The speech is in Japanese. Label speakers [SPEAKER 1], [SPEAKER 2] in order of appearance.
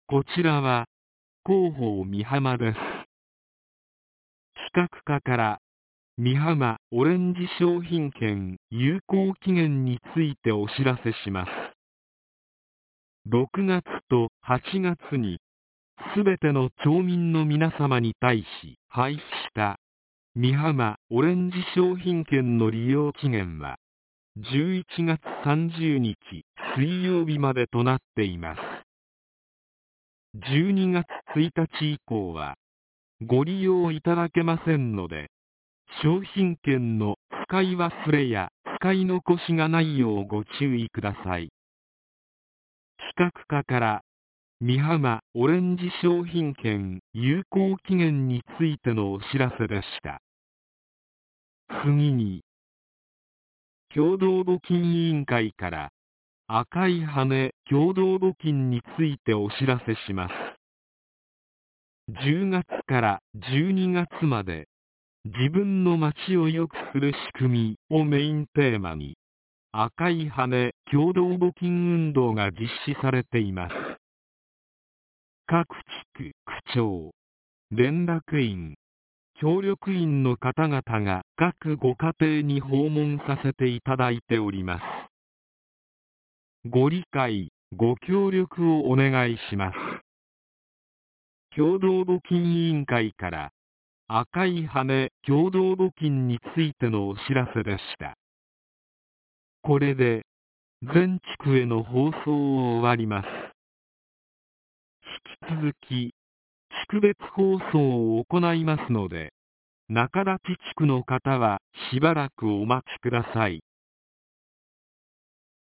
[SPEAKER 1] こちらは広報美浜です。企画課から美浜オレンジ商品券有効期限についてお知らせします。6月と8月にすべての町民の皆様に対し配布した美浜オレンジ商品券の利用期限は11月30日水曜日までとなっています。12月1日以降はご利用いただけませんので、商品券の使い忘れや使い残しがないようご注意ください。企画課から美浜オレンジ商品券有効期限についてのお知らせでした。次に、共同募金委員会から赤い羽共同募金についてお知らせします。10月から12月まで自分の街を良くする仕組みをメインテーマに赤い羽共同募金運動が実施されています。各地区区長、連絡員、協力員の方々が各ご家庭に訪問させていただいております。ご理解、ご協力をお願いします。共同募金委員会から赤い羽共同募金についてのお知らせでした。これで全地区への放送を終わります。引き続き地区別放送を行いますので、中立地区の方はしばらくお待ちください。